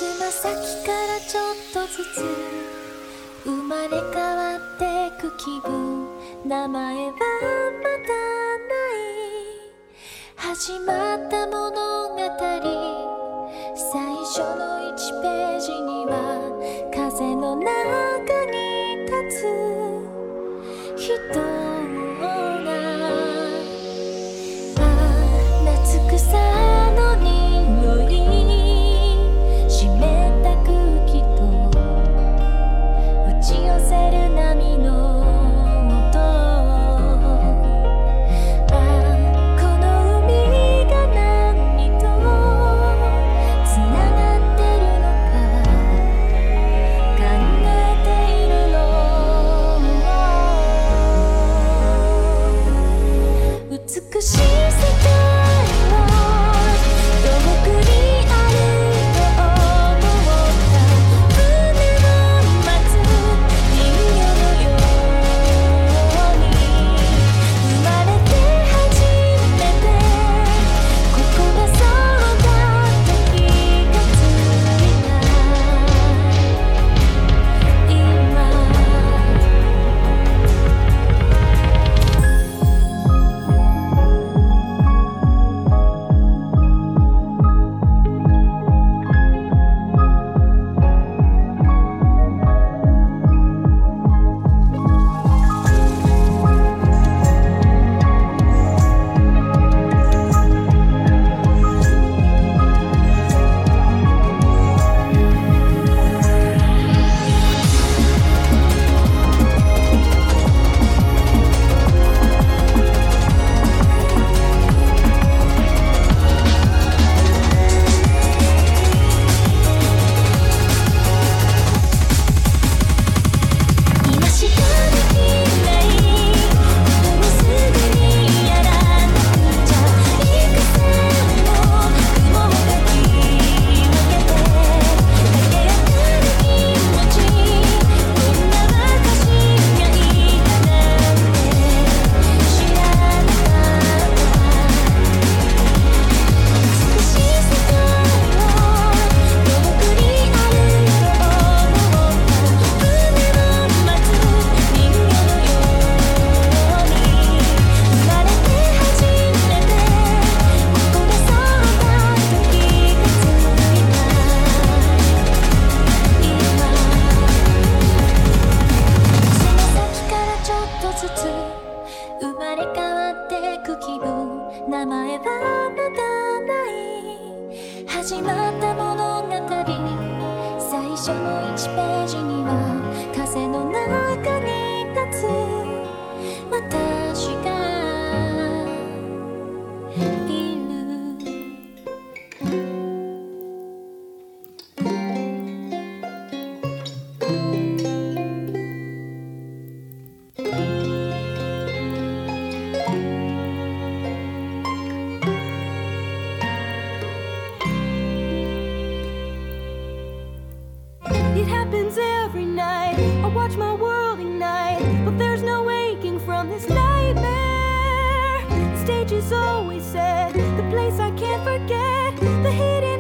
つま先からちょっとずつ生まれ変わってく気分、名前はまだない始まった物語、最初の1ページには風の中に立つ人が、夏草の匂い、湿った空気と打ち寄せる波の音、この海が何とつながってるのか考えているの、美しい世界生まれ変わってく気分、名前はまだない始まった物語、最初の1ページには風の中に立つ私がいる。 It happens every night. I watch my world ignite, but there's no waking from this nightmare. The stage is always set, the place I can't forget, the hidden